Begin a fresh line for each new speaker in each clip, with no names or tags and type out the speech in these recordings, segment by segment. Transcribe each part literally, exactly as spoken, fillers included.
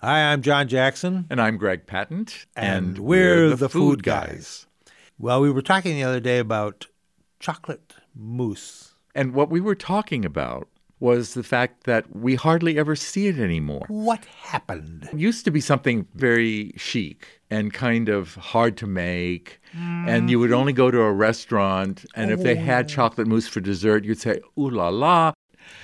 Hi, I'm John Jackson.
And I'm Greg Patent.
And, and we're, we're the, the Food, food guys. guys. Well, we were talking the other day about chocolate mousse.
And what we were talking about was the fact that we hardly ever see it anymore.
What happened?
It used to be something very chic and kind of hard to make. Mm. And you would only go to a restaurant, and oh. if they had chocolate mousse for dessert, you'd say, ooh la la.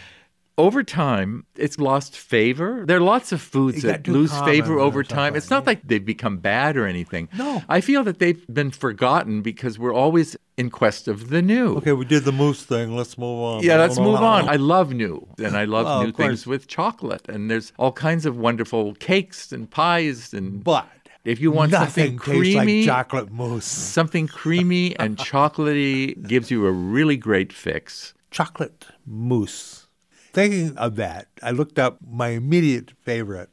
Over time, it's lost favor. There are lots of foods that lose favor over time. It's not yeah. like they've become bad or anything.
No.
I feel that they've been forgotten because we're always in quest of the new.
Okay, we did the mousse thing. Let's move on.
Yeah, let's move on. I love new, and I love
well,
new things with chocolate. And there's all kinds of wonderful cakes and pies. and.
But
if you want
nothing
something creamy,
like chocolate mousse.
Something creamy and chocolatey gives you a really great fix.
Chocolate mousse. Thinking of that, I looked up my immediate favorite,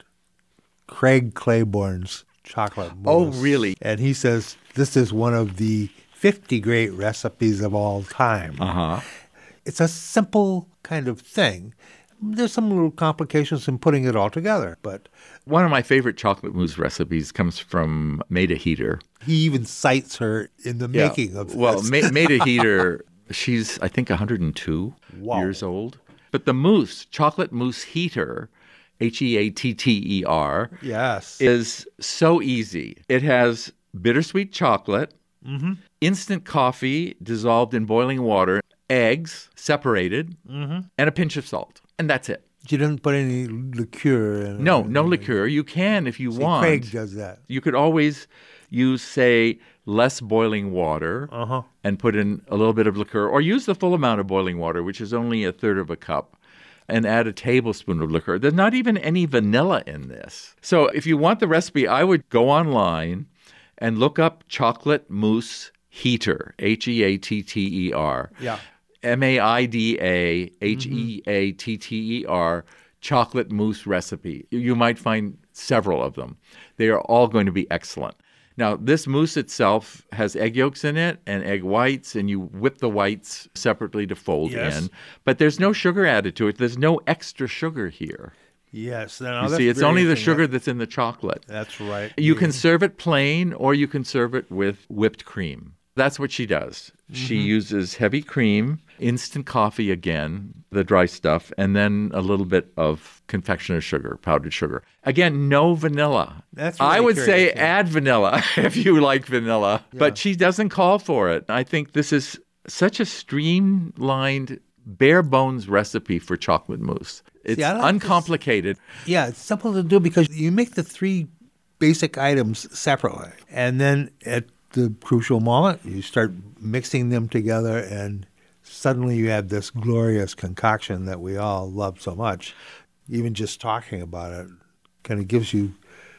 Craig Claiborne's chocolate mousse.
Oh, really?
And he says this is one of the fifty great recipes of all time.
Uh-huh.
It's a simple kind of thing. There's some little complications in putting it all together, but
one of my favorite chocolate mousse recipes comes from Maida Heater.
He even cites her in the
yeah.
making of this.
Well, Ma- Maida Heater, she's, I think, one hundred two
wow.
years old. But the mousse, chocolate mousse heater, H E A T T E R,
yes.
is so easy. It has bittersweet chocolate,
mm-hmm.
instant coffee dissolved in boiling water, eggs separated,
mm-hmm.
and a pinch of salt. And that's it.
You didn't put any liqueur in it?
No, no liqueur. You can if you
See,
want.
Craig does that.
You could always use, say, less boiling water
uh-huh.
and put in a little bit of liqueur, or use the full amount of boiling water, which is only a third of a cup, and add a tablespoon of liqueur. There's not even any vanilla in this. So if you want the recipe, I would go online and look up chocolate mousse heater, H E A T T E R.
Yeah.
M A I D A H E A T T E R, chocolate mousse recipe. You might find several of them. They are all going to be excellent. Now, this mousse itself has egg yolks in it and egg whites, and you whip the whites separately to fold
yes.
in. But there's no sugar added to it. There's no extra sugar here.
Yes. Now,
you see, it's only the sugar that's in the chocolate.
That's right.
You
yeah.
can serve it plain, or you can serve it with whipped cream. That's what she does. Mm-hmm. She uses heavy cream, instant coffee again, the dry stuff, and then a little bit of confectioner's sugar, powdered sugar. Again, no vanilla.
That's really
I would
curious,
say
yeah.
add vanilla if you like vanilla,
yeah.
but she doesn't call for it. I think this is such a streamlined, bare bones recipe for chocolate mousse. It's
See, like
uncomplicated.
This. Yeah, it's simple to do because you make the three basic items separately, and then at the crucial moment, you start mixing them together, and suddenly you have this glorious concoction that we all love so much. Even just talking about it kind of gives you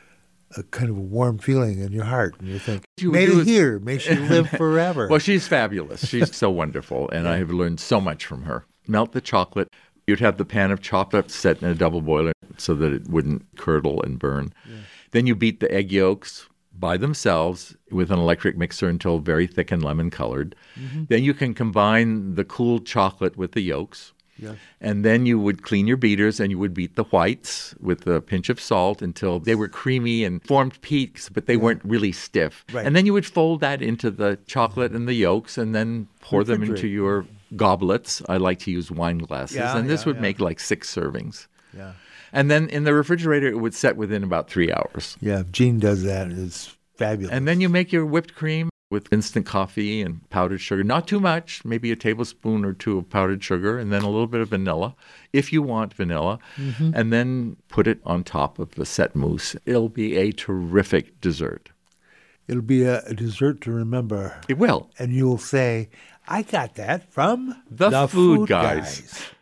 a kind of a warm feeling in your heart, and you think,
you
made it here, may she live forever.
Well, she's fabulous. She's so wonderful, and yeah. I have learned so much from her. Melt the chocolate. You'd have the pan of chocolate set in a double boiler so that it wouldn't curdle and burn. Yeah. Then you beat the egg yolks by themselves with an electric mixer until very thick and lemon colored. Mm-hmm. Then you can combine the cool chocolate with the yolks.
Yes.
And then you would clean your beaters and you would beat the whites with a pinch of salt until they were creamy and formed peaks, but they yeah. weren't really stiff.
Right.
And then you would fold that into the chocolate and the yolks and then pour them into your goblets. I like to use wine glasses.
Yeah,
and this
yeah,
would
yeah.
make like six servings.
Yeah.
And then in the refrigerator, it would set within about three hours.
Yeah, Jean does that. It's fabulous.
And then you make your whipped cream with instant coffee and powdered sugar. Not too much, maybe a tablespoon or two of powdered sugar, and then a little bit of vanilla, if you want vanilla.
Mm-hmm.
And then put it on top of the set mousse. It'll be a terrific dessert.
It'll be a, a dessert to remember.
It will.
And you'll say, I got that from
The,
the
Food,
food
guys.
guys.